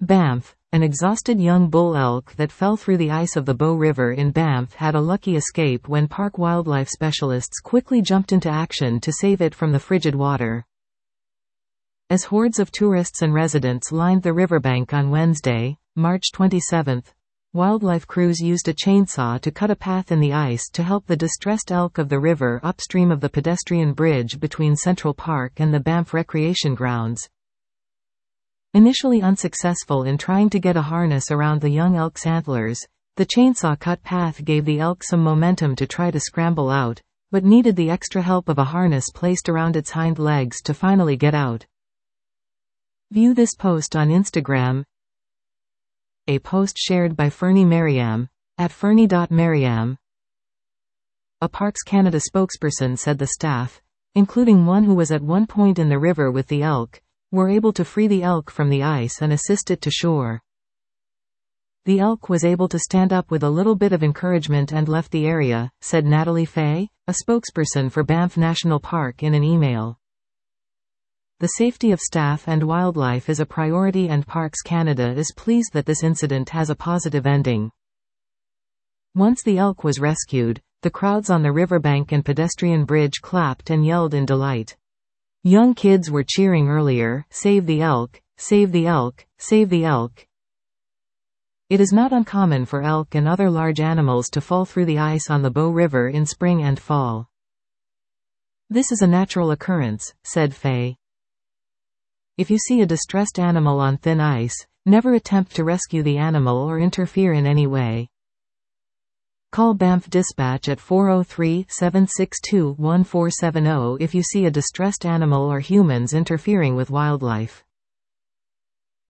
Banff. An exhausted young bull elk that fell through the ice of the Bow River in Banff had a lucky escape when park wildlife specialists quickly jumped into action to save it from the frigid water. As hordes of tourists and residents lined the riverbank on Wednesday, March 27, wildlife crews used a chainsaw to cut a path in the ice to help the distressed elk of the river upstream of the pedestrian bridge between Central Park and the Banff Recreation Grounds. Initially unsuccessful in trying to get a harness around the young elk's antlers, the chainsaw-cut path gave the elk some momentum to try to scramble out, but needed the extra help of a harness placed around its hind legs to finally get out. View this post on Instagram. A post shared by Fernie Merriam, at fernie.merriam. A Parks Canada spokesperson said the staff, including one who was at one point in the river with the elk, were able to free the elk from the ice and assist it to shore. The elk was able to stand up with a little bit of encouragement and left the area, said Natalie Fay, a spokesperson for Banff National Park in an email. The safety of staff and wildlife is a priority and Parks Canada is pleased that this incident has a positive ending. Once the elk was rescued, the crowds on the riverbank and pedestrian bridge clapped and yelled in delight. Young kids were cheering earlier, "Save the elk, save the elk, save the elk." It is not uncommon for elk and other large animals to fall through the ice on the Bow River in spring and fall. This is a natural occurrence, said Fay. If you see a distressed animal on thin ice, never attempt to rescue the animal or interfere in any way. Call Banff Dispatch at 403-762-1470 if you see a distressed animal or humans interfering with wildlife.